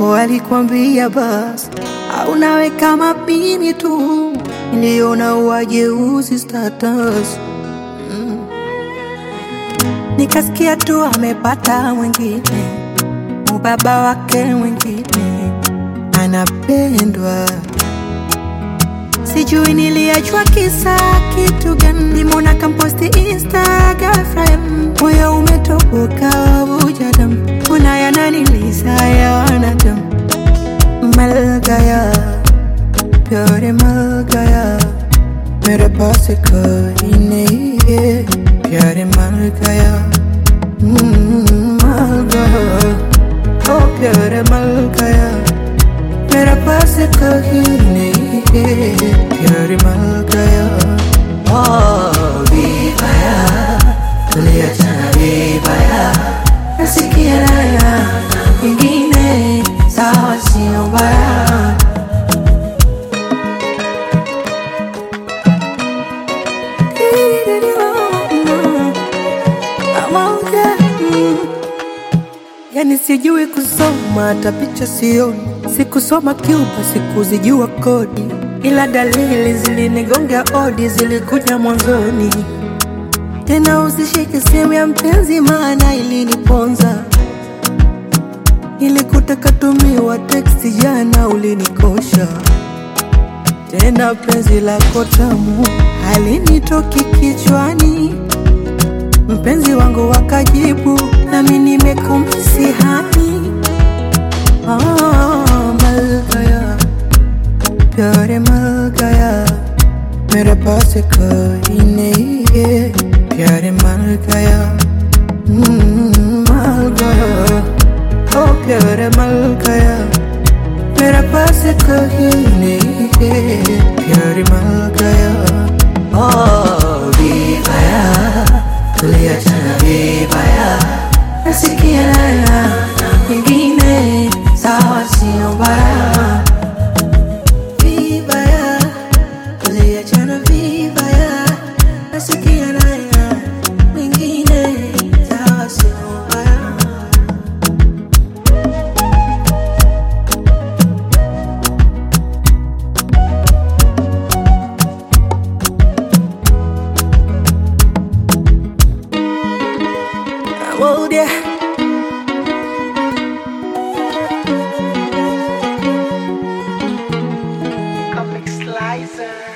Walikwambia basi au nawe kama mimi tu, niliona wajeuzi status. Nikasikia tu amepata mwingine, ubaba wake mwingine anapendwa. Sijui niliachwa kisa kitu gani, nimeona kamposti Instagram, moyo umetoboka wavuja damu, unayananiliza ya wanadamu. Mal gaya, प्यार मल गया, मेरे पास कोई नहीं है, प्यार मल गया, मल गया, ओ प्यार मल गया, मेरे पास कोई नहीं है, प्यार मल गया. Vibaya, tuliachana vibaya, nasikia raya, ingine sawa sio mbaya. Yani sijui kusoma hata picha sioni, sikusoma Cuba, sikuzijua kodi, ila dalili zilinigonga odi, zilikuja mwanzoni. Tena usishike simu ya mpenzi maana iliniponza, nilikutaka tumiwa teksti jana ulinikosha. Tena penzi lako tamu halinitoki kichwani, mpenzi wangu wakajibu nami nimekumisi hani. Mal gaya, प्यार मल गया, मेरे पास कोई नहीं है, प्यार मल गया, मल गया, ओ प्यार मल गया, मेरे पास कोई नहीं है, प्यार मल गया. Vibaya, tuliachana vibaya, nasikia raya, ingine sawa sio mbaya. Vibaya, tuliachana vibaya, nasikia raya, ingine sawa sio mbaya. Oh yeah. Comic Slicer.